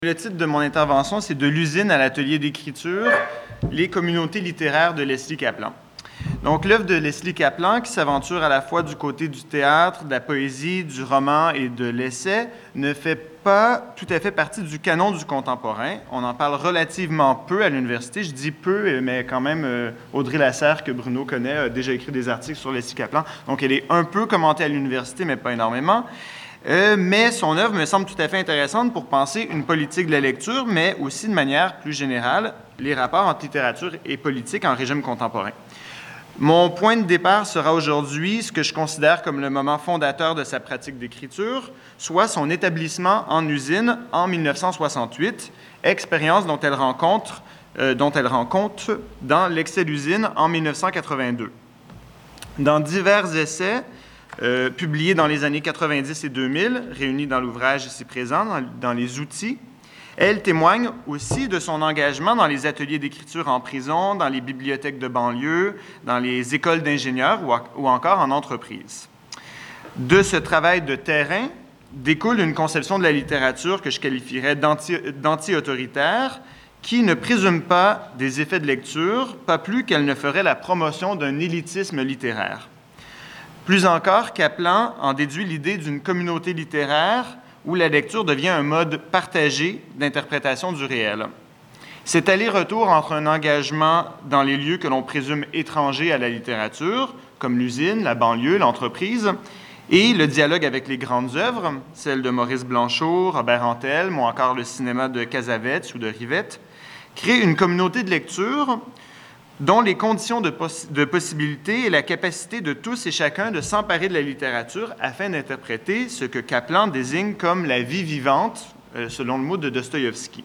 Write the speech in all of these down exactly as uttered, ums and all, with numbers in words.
Le titre de mon intervention, c'est « De l'usine à l'atelier d'écriture, les communautés littéraires de Leslie Kaplan ». Donc, l'œuvre de Leslie Kaplan, qui s'aventure à la fois du côté du théâtre, de la poésie, du roman et de l'essai, ne fait pas tout à fait partie du canon du contemporain. On en parle relativement peu à l'université. Je dis peu, mais quand même, euh, Audrey Lasserre, que Bruno connaît, a déjà écrit des articles sur Leslie Kaplan. Donc, elle est un peu commentée à l'université, mais pas énormément. Euh, mais son œuvre me semble tout à fait intéressante pour penser une politique de la lecture, mais aussi de manière plus générale, les rapports entre littérature et politique en régime contemporain. Mon point de départ sera aujourd'hui ce que je considère comme le moment fondateur de sa pratique d'écriture, soit son établissement en usine en mille neuf cent soixante-huit, expérience dont elle rend compte, euh, dont elle rend compte dans l'Excel-usine en mille neuf cent quatre-vingt-deux. Dans divers essais, Euh, publié dans les années quatre-vingt-dix et deux mille, réunis dans l'ouvrage ici présent, dans, dans les outils. Elle témoigne aussi de son engagement dans les ateliers d'écriture en prison, dans les bibliothèques de banlieue, dans les écoles d'ingénieurs ou, ou encore en entreprise. De ce travail de terrain découle une conception de la littérature que je qualifierais d'anti, d'anti-autoritaire, qui ne présume pas des effets de lecture, pas plus qu'elle ne ferait la promotion d'un élitisme littéraire. Plus encore, Kaplan en déduit l'idée d'une communauté littéraire où la lecture devient un mode partagé d'interprétation du réel. Cet aller-retour entre un engagement dans les lieux que l'on présume étrangers à la littérature, comme l'usine, la banlieue, l'entreprise, et le dialogue avec les grandes œuvres, celles de Maurice Blanchot, Robert Antelme ou encore le cinéma de Cassavetes ou de Rivette, crée une communauté de lecture dont les conditions de, poss- de possibilité et la capacité de tous et chacun de s'emparer de la littérature afin d'interpréter ce que Kaplan désigne comme la vie vivante, euh, selon le mot de Dostoïevski.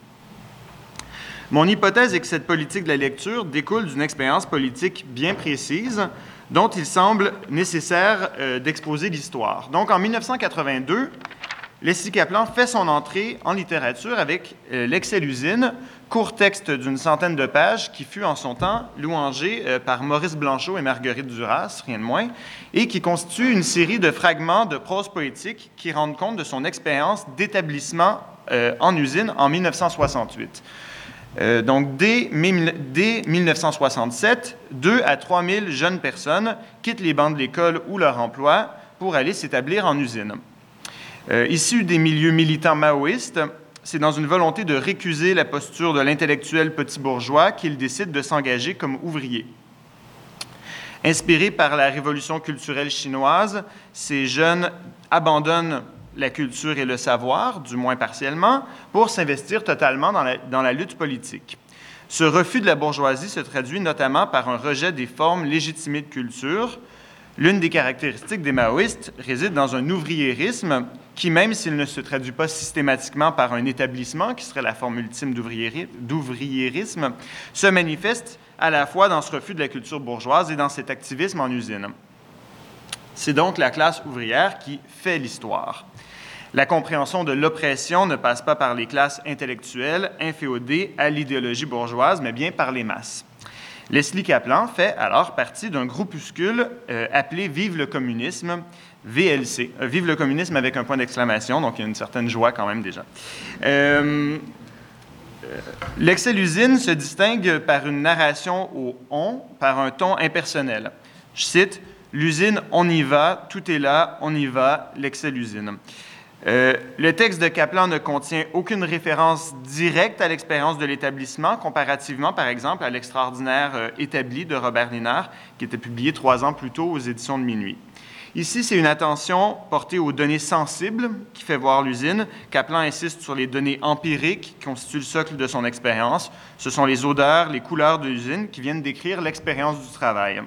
Mon hypothèse est que cette politique de la lecture découle d'une expérience politique bien précise dont il semble nécessaire euh, d'exposer l'histoire. Donc, en mille neuf cent quatre-vingt-deux, Leslie Kaplan fait son entrée en littérature avec euh, l'Excel-usine, court texte d'une centaine de pages qui fut en son temps louangé euh, par Maurice Blanchot et Marguerite Duras, rien de moins, et qui constitue une série de fragments de prose poétique qui rendent compte de son expérience d'établissement euh, en usine en mille neuf cent soixante-huit. Euh, donc, dès, dès mille neuf cent soixante-sept, deux à trois mille jeunes personnes quittent les bancs de l'école ou leur emploi pour aller s'établir en usine. Euh, issu des milieux militants maoïstes, c'est dans une volonté de récuser la posture de l'intellectuel petit bourgeois qu'il décide de s'engager comme ouvrier. Inspirés par la révolution culturelle chinoise, ces jeunes abandonnent la culture et le savoir, du moins partiellement, pour s'investir totalement dans la, dans la lutte politique. Ce refus de la bourgeoisie se traduit notamment par un rejet des formes légitimées de culture. L'une des caractéristiques des maoïstes réside dans un ouvriérisme qui, même s'il ne se traduit pas systématiquement par un établissement, qui serait la forme ultime d'ouvriérisme, se manifeste à la fois dans ce refus de la culture bourgeoise et dans cet activisme en usine. C'est donc la classe ouvrière qui fait l'histoire. La compréhension de l'oppression ne passe pas par les classes intellectuelles inféodées à l'idéologie bourgeoise, mais bien par les masses. Leslie Kaplan fait alors partie d'un groupuscule euh, appelé Vive le communisme, V L C. Euh, Vive le communisme avec un point d'exclamation, donc il y a une certaine joie quand même déjà. Euh, euh, L'Excel-usine se distingue par une narration au « on », par un ton impersonnel. Je cite « L'usine, on y va, tout est là, on y va, l'Excel-usine ». Euh, le texte de Kaplan ne contient aucune référence directe à l'expérience de l'établissement, comparativement, par exemple, à l'extraordinaire euh, Établi de Robert Linard, qui était publié trois ans plus tôt aux éditions de Minuit. Ici, c'est une attention portée aux données sensibles qui fait voir l'usine. Kaplan insiste sur les données empiriques qui constituent le socle de son expérience. Ce sont les odeurs, les couleurs de l'usine qui viennent décrire l'expérience du travail.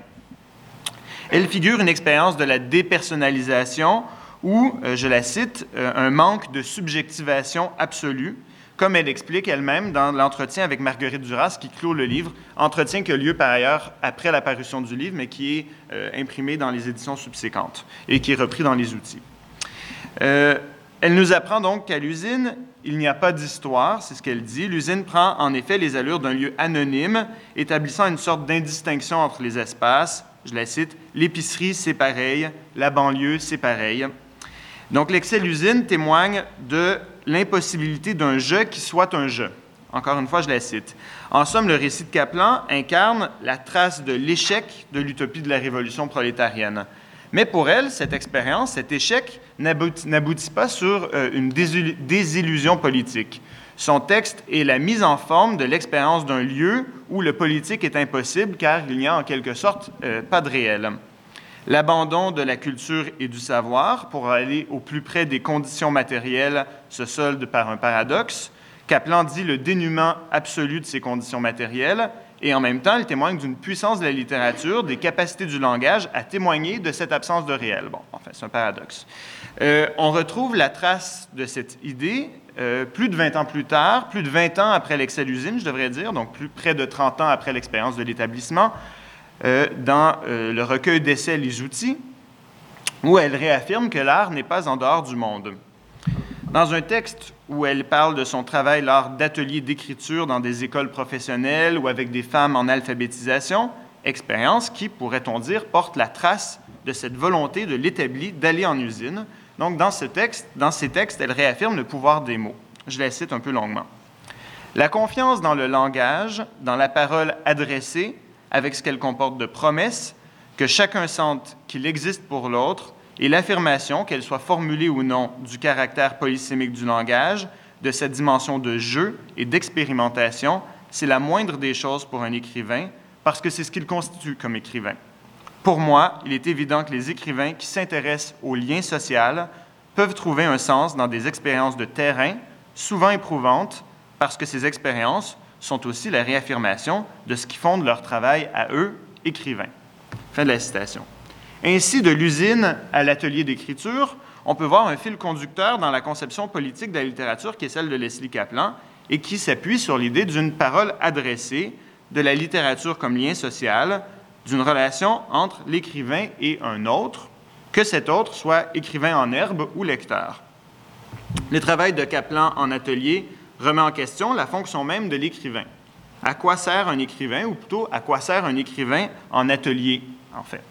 Elle figure une expérience de la dépersonnalisation, ou, euh, je la cite, euh, un manque de subjectivation absolue, comme elle explique elle-même dans l'entretien avec Marguerite Duras qui clôt le livre, entretien qui a lieu par ailleurs après la parution du livre, mais qui est euh, imprimé dans les éditions subséquentes et qui est repris dans les outils. Euh, elle nous apprend donc qu'à l'usine, il n'y a pas d'histoire, c'est ce qu'elle dit. L'usine prend en effet les allures d'un lieu anonyme, établissant une sorte d'indistinction entre les espaces. Je la cite, « L'épicerie, c'est pareil, la banlieue, c'est pareil ». Donc, l'excès-usine témoigne de l'impossibilité d'un jeu qui soit un jeu. Encore une fois, je la cite. En somme, le récit de Kaplan incarne la trace de l'échec de l'utopie de la révolution prolétarienne. Mais pour elle, cette expérience, cet échec, n'aboutit pas sur euh, une désillusion politique. Son texte est la mise en forme de l'expérience d'un lieu où le politique est impossible car il n'y a en quelque sorte euh, pas de réel. L'abandon de la culture et du savoir pour aller au plus près des conditions matérielles se solde par un paradoxe. Kaplan dit le dénuement absolu de ces conditions matérielles et en même temps, il témoigne d'une puissance de la littérature, des capacités du langage à témoigner de cette absence de réel. Bon, enfin, c'est un paradoxe. Euh, on retrouve la trace de cette idée euh, plus de vingt ans plus tard, plus de vingt ans après l'excès-usine, je devrais dire, donc plus près de trente ans après l'expérience de l'établissement, euh, dans euh, le recueil d'essais « Les outils », où elle réaffirme que l'art n'est pas en dehors du monde. Dans un texte où elle parle de son travail lors d'ateliers d'écriture dans des écoles professionnelles ou avec des femmes en alphabétisation, expérience qui, pourrait-on dire, porte la trace de cette volonté de l'établi d'aller en usine. Donc, dans, ce texte, dans ces textes, elle réaffirme le pouvoir des mots. Je la cite un peu longuement. La confiance dans le langage, dans la parole adressée, avec ce qu'elle comporte de promesses, que chacun sente qu'il existe pour l'autre, et l'affirmation, qu'elle soit formulée ou non, du caractère polysémique du langage, de cette dimension de jeu et d'expérimentation, c'est la moindre des choses pour un écrivain, parce que c'est ce qu'il constitue comme écrivain. Pour moi, il est évident que les écrivains qui s'intéressent au lien social peuvent trouver un sens dans des expériences de terrain, souvent éprouvantes, parce que ces expériences sont aussi la réaffirmation de ce qui fonde leur travail à eux, écrivains. Fin de la citation. Ainsi, de l'usine à l'atelier d'écriture, on peut voir un fil conducteur dans la conception politique de la littérature qui est celle de Leslie Kaplan et qui s'appuie sur l'idée d'une parole adressée, de la littérature comme lien social, d'une relation entre l'écrivain et un autre, que cet autre soit écrivain en herbe ou lecteur. Le travail de Kaplan en atelier remet en question la fonction même de l'écrivain. À quoi sert un écrivain, ou plutôt à quoi sert un écrivain en atelier, en fait?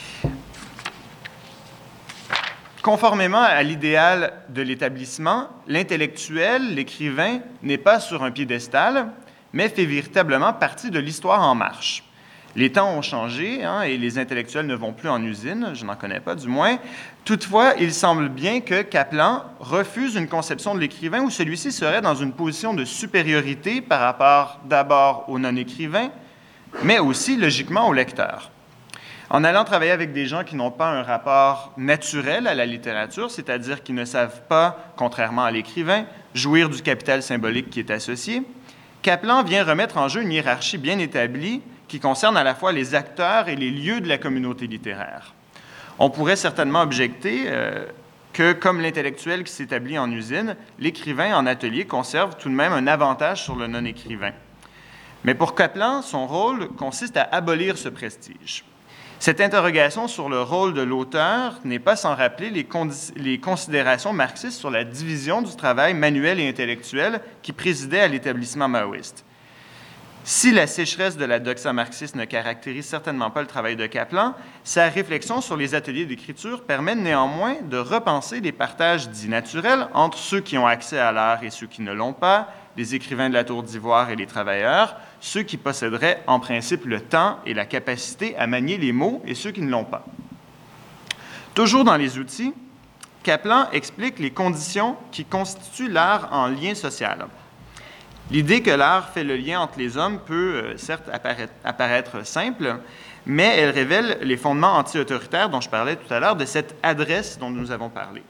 Conformément à l'idéal de l'établissement, l'intellectuel, l'écrivain, n'est pas sur un piédestal, mais fait véritablement partie de l'histoire en marche. Les temps ont changé hein, et les intellectuels ne vont plus en usine, je n'en connais pas du moins. Toutefois, il semble bien que Kaplan refuse une conception de l'écrivain où celui-ci serait dans une position de supériorité par rapport d'abord au non-écrivain, mais aussi logiquement au lecteur. En allant travailler avec des gens qui n'ont pas un rapport naturel à la littérature, c'est-à-dire qui ne savent pas, contrairement à l'écrivain, jouir du capital symbolique qui est associé, Kaplan vient remettre en jeu une hiérarchie bien établie qui concerne à la fois les acteurs et les lieux de la communauté littéraire. On pourrait certainement objecter euh, que, comme l'intellectuel qui s'établit en usine, l'écrivain en atelier conserve tout de même un avantage sur le non-écrivain. Mais pour Kaplan, son rôle consiste à abolir ce prestige. Cette interrogation sur le rôle de l'auteur n'est pas sans rappeler les, les considérations marxistes sur la division du travail manuel et intellectuel qui présidait à l'établissement maoïste. Si la sécheresse de la doxa marxiste ne caractérise certainement pas le travail de Kaplan, sa réflexion sur les ateliers d'écriture permet néanmoins de repenser les partages dits naturels entre ceux qui ont accès à l'art et ceux qui ne l'ont pas, les écrivains de la Tour d'Ivoire et les travailleurs, ceux qui posséderaient en principe le temps et la capacité à manier les mots et ceux qui ne l'ont pas. Toujours dans les outils, Kaplan explique les conditions qui constituent l'art en lien social. L'idée que l'art fait le lien entre les hommes peut, euh, certes, apparaître, apparaître simple, mais elle révèle les fondements anti-autoritaires dont je parlais tout à l'heure, de cette adresse dont nous avons parlé.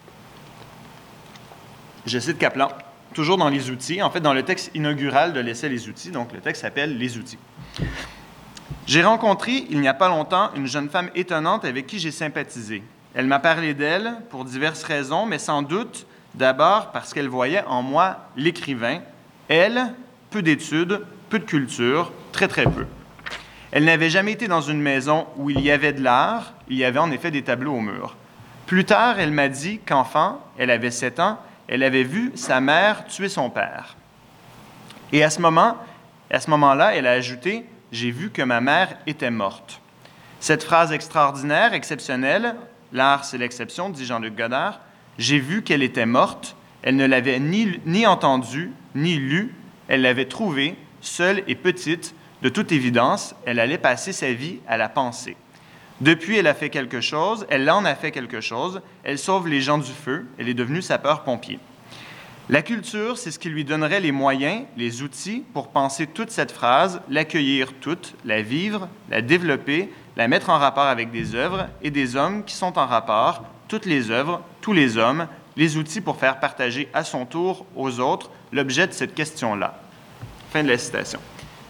Je cite Kaplan, toujours dans les outils, en fait dans le texte inaugural de l'essai « Les outils », donc le texte s'appelle « Les outils ». J'ai rencontré, il n'y a pas longtemps, une jeune femme étonnante avec qui j'ai sympathisé. Elle m'a parlé d'elle pour diverses raisons, mais sans doute d'abord parce qu'elle voyait en moi l'écrivain. Elle, peu d'études, peu de culture, très très peu. Elle n'avait jamais été dans une maison où il y avait de l'art, il y avait en effet des tableaux au mur. Plus tard, elle m'a dit qu'enfant, elle avait sept ans, elle avait vu sa mère tuer son père. Et à ce moment, à ce moment-là, elle a ajouté « J'ai vu que ma mère était morte ». Cette phrase extraordinaire, exceptionnelle, « L'art, c'est l'exception », dit Jean-Luc Godard, J'ai vu qu'elle était morte, elle ne l'avait ni, ni entendue, ni lue, elle l'avait trouvée, seule et petite, de toute évidence, elle allait passer sa vie à la penser. Depuis, elle a fait quelque chose, elle en a fait quelque chose, elle sauve les gens du feu, elle est devenue sapeur-pompier. La culture, c'est ce qui lui donnerait les moyens, les outils pour penser toute cette phrase, l'accueillir toute, la vivre, la développer, la mettre en rapport avec des œuvres et des hommes qui sont en rapport, toutes les œuvres, tous les hommes, les outils pour faire partager à son tour aux autres l'objet de cette question-là. Fin de la citation.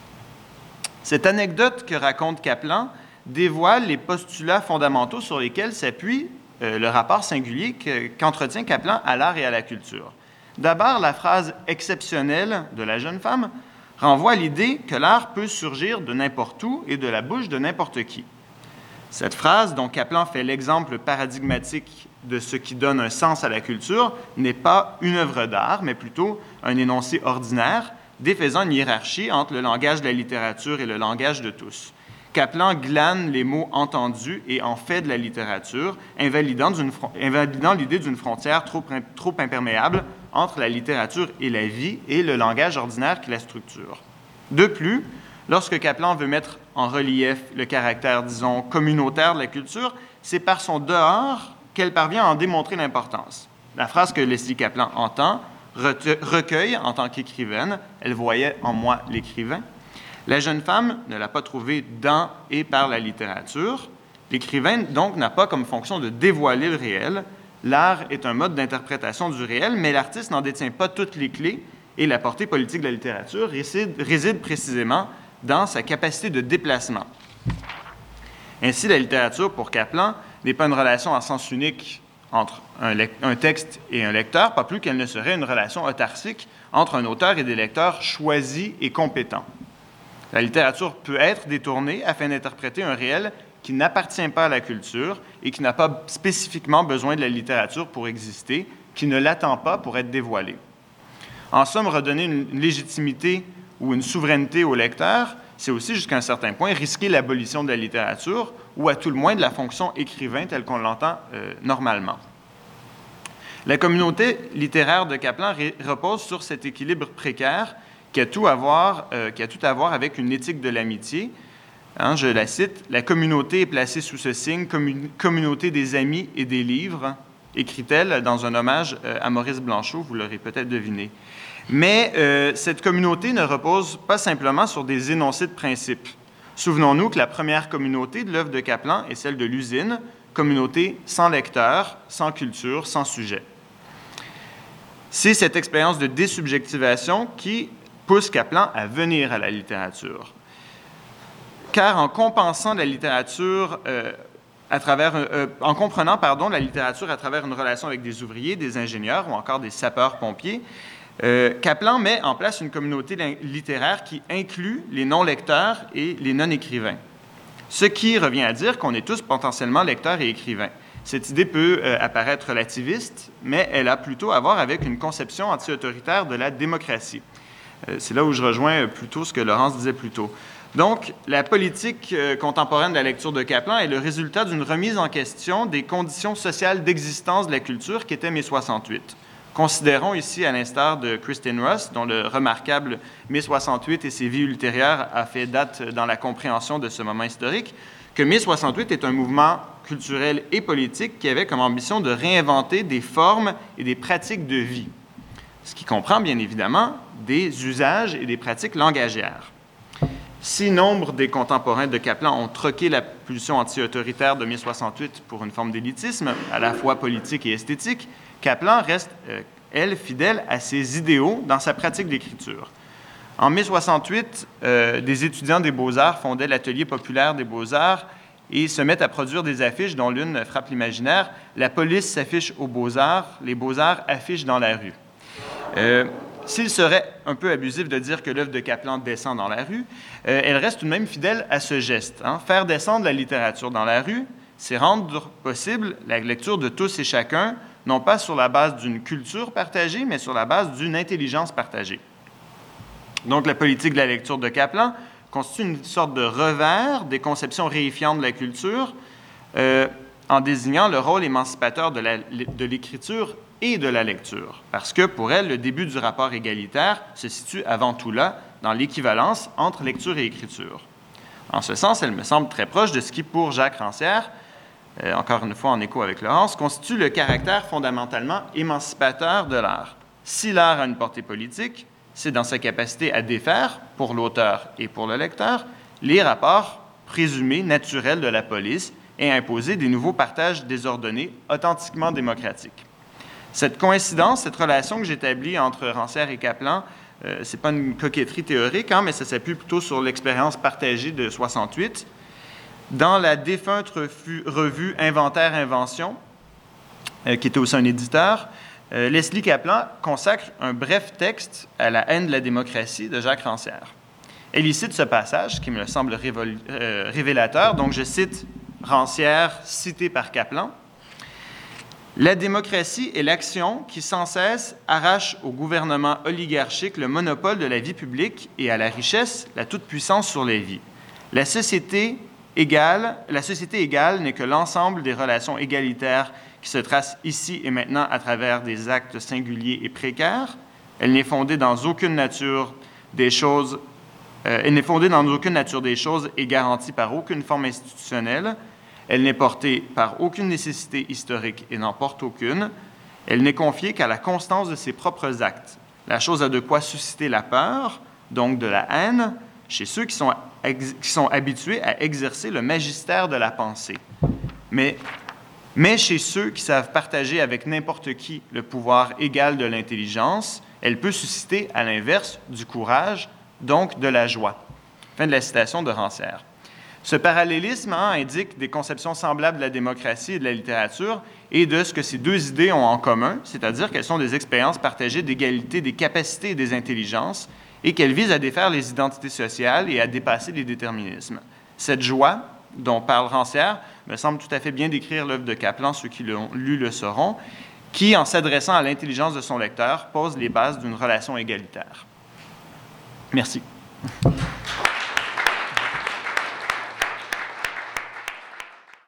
Cette anecdote que raconte Kaplan dévoile les postulats fondamentaux sur lesquels s'appuie euh, le rapport singulier que, qu'entretient Kaplan à l'art et à la culture. D'abord, la phrase exceptionnelle de la jeune femme renvoie à l'idée que l'art peut surgir de n'importe où et de la bouche de n'importe qui. Cette phrase, dont Kaplan fait l'exemple paradigmatique de ce qui donne un sens à la culture, n'est pas une œuvre d'art, mais plutôt un énoncé ordinaire, défaisant une hiérarchie entre le langage de la littérature et le langage de tous. Kaplan glane les mots entendus et en fait de la littérature, invalidant, d'une, invalidant l'idée d'une frontière trop, trop imperméable entre la littérature et la vie et le langage ordinaire qui la structure. De plus, lorsque Kaplan veut mettre en relief le caractère, disons, communautaire de la culture, c'est par son dehors qu'elle parvient à en démontrer l'importance. La phrase que Leslie Kaplan entend recueille en tant qu'écrivaine, elle voyait en moi l'écrivain. La jeune femme ne l'a pas trouvée dans et par la littérature. L'écrivain, donc, n'a pas comme fonction de dévoiler le réel. L'art est un mode d'interprétation du réel, mais l'artiste n'en détient pas toutes les clés et la portée politique de la littérature réside, réside précisément dans sa capacité de déplacement. Ainsi, la littérature, pour Kaplan, n'est pas une relation à sens unique entre un, lec- un texte et un lecteur, pas plus qu'elle ne serait une relation autarcique entre un auteur et des lecteurs choisis et compétents. La littérature peut être détournée afin d'interpréter un réel qui n'appartient pas à la culture et qui n'a pas spécifiquement besoin de la littérature pour exister, qui ne l'attend pas pour être dévoilé. En somme, redonner une légitimité ou une souveraineté au lecteur, c'est aussi, jusqu'à un certain point, risquer l'abolition de la littérature ou à tout le moins de la fonction écrivain telle qu'on l'entend euh, normalement. La communauté littéraire de Kaplan ré- repose sur cet équilibre précaire qui a tout à voir, euh, qui a tout à voir avec une éthique de l'amitié. Hein, je la cite, « La communauté est placée sous ce signe, commun- communauté des amis et des livres », écrit-elle dans un hommage euh, à Maurice Blanchot, vous l'aurez peut-être deviné. Mais euh, cette communauté ne repose pas simplement sur des énoncés de principes. Souvenons-nous que la première communauté de l'œuvre de Kaplan est celle de l'usine, communauté sans lecteur, sans culture, sans sujet. C'est cette expérience de désubjectivation qui pousse Kaplan à venir à la littérature. Car en compensant la littérature euh, à travers, euh, en comprenant pardon, la littérature à travers une relation avec des ouvriers, des ingénieurs ou encore des sapeurs-pompiers, euh, Kaplan met en place une communauté littéraire qui inclut les non-lecteurs et les non-écrivains. Ce qui revient à dire qu'on est tous potentiellement lecteurs et écrivains. Cette idée peut euh, apparaître relativiste, mais elle a plutôt à voir avec une conception anti-autoritaire de la démocratie. Euh, c'est là où je rejoins plutôt ce que Laurence disait plus tôt. Donc, la politique euh, contemporaine de la lecture de Kaplan est le résultat d'une remise en question des conditions sociales d'existence de la culture qu'était mai soixante-huit. Considérons ici, à l'instar de Kristin Ross, dont le remarquable mai soixante-huit et ses vies ultérieures a fait date dans la compréhension de ce moment historique, que mai soixante-huit est un mouvement culturel et politique qui avait comme ambition de réinventer des formes et des pratiques de vie, ce qui comprend bien évidemment des usages et des pratiques langagières. Si nombre des contemporains de Kaplan ont troqué la pulsion anti-autoritaire de mai soixante-huit pour une forme d'élitisme, à la fois politique et esthétique, Kaplan reste, euh, elle, fidèle à ses idéaux dans sa pratique d'écriture. En mai soixante-huit, euh, des étudiants des Beaux-Arts fondaient l'Atelier populaire des Beaux-Arts et se mettent à produire des affiches dont l'une frappe l'imaginaire. La police s'affiche aux Beaux-Arts, les Beaux-Arts affichent dans la rue. Euh, S'il serait un peu abusif de dire que l'œuvre de Kaplan descend dans la rue, euh, elle reste tout de même fidèle à ce geste. Hein. Faire descendre la littérature dans la rue, c'est rendre possible la lecture de tous et chacun, non pas sur la base d'une culture partagée, mais sur la base d'une intelligence partagée. Donc, la politique de la lecture de Kaplan constitue une sorte de revers des conceptions réifiantes de la culture. Euh, en désignant le rôle émancipateur de, la, de l'écriture et de la lecture, parce que pour elle, le début du rapport égalitaire se situe avant tout là, dans l'équivalence entre lecture et écriture. En ce sens, elle me semble très proche de ce qui, pour Jacques Rancière, euh, encore une fois en écho avec Laurence, constitue le caractère fondamentalement émancipateur de l'art. Si l'art a une portée politique, c'est dans sa capacité à défaire, pour l'auteur et pour le lecteur, les rapports présumés naturels de la police et à imposer des nouveaux partages désordonnés, authentiquement démocratiques. Cette coïncidence, cette relation que j'établis entre Rancière et Kaplan, euh, ce n'est pas une coquetterie théorique, hein, mais ça s'appuie plutôt sur l'expérience partagée de soixante-huit. Dans la défunte revue Inventaire-Invention, euh, qui était aussi un éditeur, euh, Leslie Kaplan consacre un bref texte à la haine de la démocratie de Jacques Rancière. Elle y cite ce passage qui me semble révol- euh, révélateur. Donc, je cite Rancière, cité par Kaplan. « La démocratie est l'action qui, sans cesse, arrache au gouvernement oligarchique le monopole de la vie publique et à la richesse la toute-puissance sur les vies. La société égale, la société égale n'est que l'ensemble des relations égalitaires qui se tracent ici et maintenant à travers des actes singuliers et précaires. Elle n'est fondée dans aucune nature des choses Euh, elle n'est fondée dans aucune nature des choses et garantie par aucune forme institutionnelle. Elle n'est portée par aucune nécessité historique et n'en porte aucune. Elle n'est confiée qu'à la constance de ses propres actes. La chose a de quoi susciter la peur, donc de la haine, chez ceux qui sont, ex- qui sont habitués à exercer le magistère de la pensée. Mais, mais chez ceux qui savent partager avec n'importe qui le pouvoir égal de l'intelligence, elle peut susciter, à l'inverse, du courage, donc de la joie. » Fin de la citation de Rancière. Ce parallélisme hein, indique des conceptions semblables de la démocratie et de la littérature et de ce que ces deux idées ont en commun, c'est-à-dire qu'elles sont des expériences partagées d'égalité des capacités et des intelligences et qu'elles visent à défaire les identités sociales et à dépasser les déterminismes. Cette joie dont parle Rancière me semble tout à fait bien décrire l'œuvre de Kaplan, ceux qui l'ont lu le sauront, qui, en s'adressant à l'intelligence de son lecteur, pose les bases d'une relation égalitaire. Merci.